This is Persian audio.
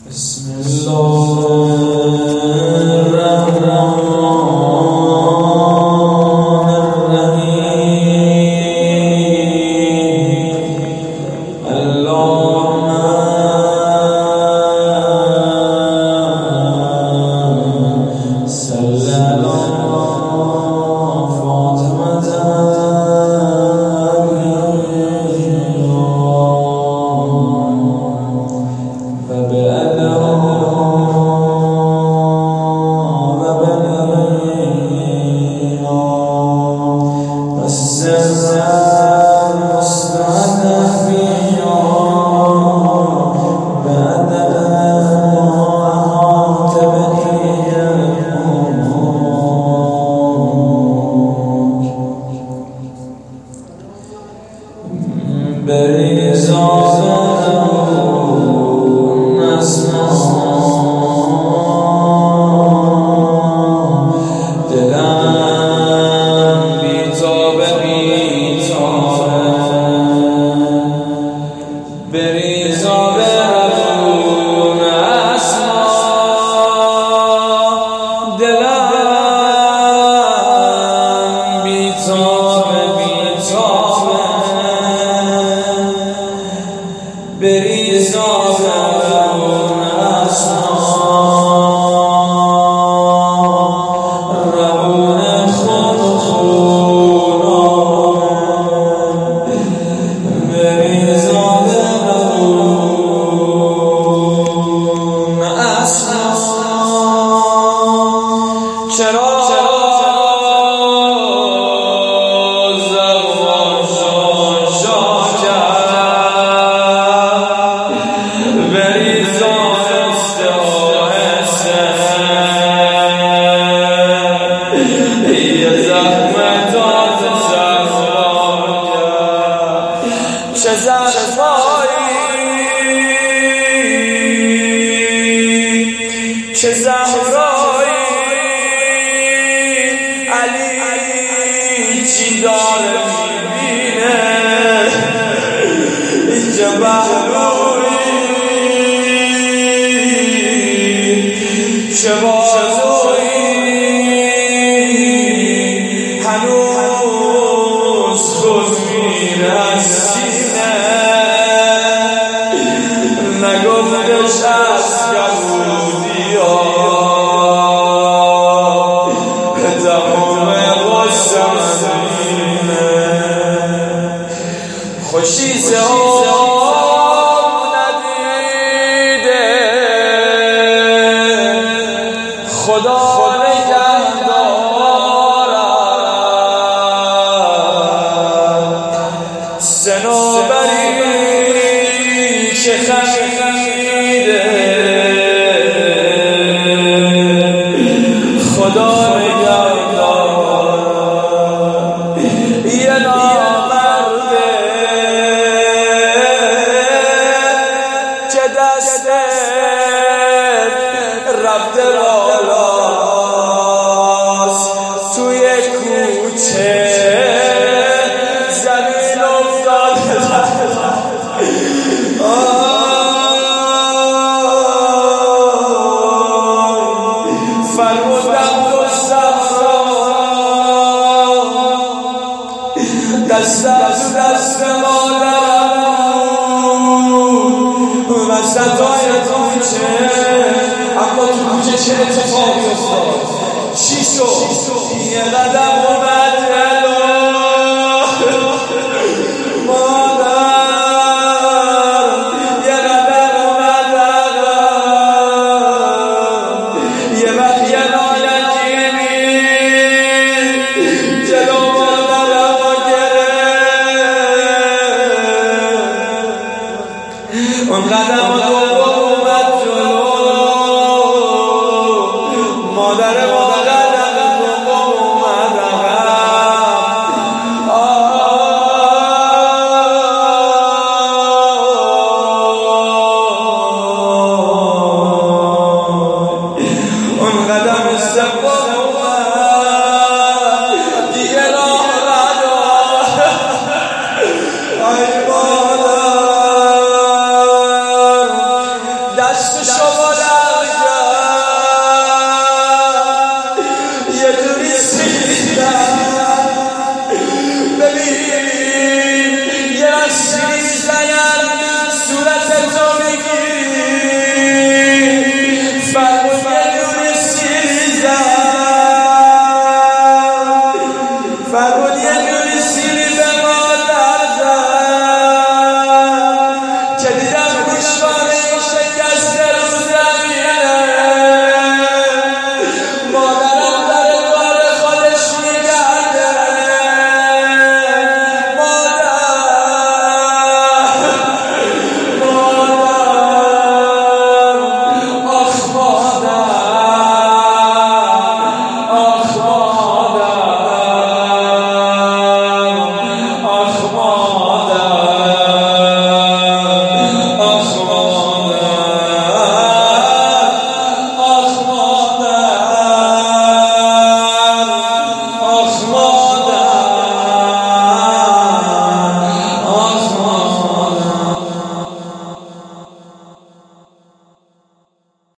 بسم الله الرحمن الرحیم. اللهم صل علی چه زهرایی علی چی داره میبینه اینجا بهروی چه بازوی هنوز خود میره از سینه نگفتش از گلودی خوشیزه ندیده خدا نگهدارد صنوبری که خمیده خدا نگهدارد یه نامرده که دستت رفته بالاست توی کوچه زمین افتاده فرمودم تو صحرا دستم تو دست مادرم وسطای کوچه اما تو کوچه چه اتفاقی افتاد؟ چی شد؟ یه قدم اومد جلو مادر یه قدم اومد عقب یه وقت یه نالگیمی جلو مادرم رو گرفت اون قدم رو دوم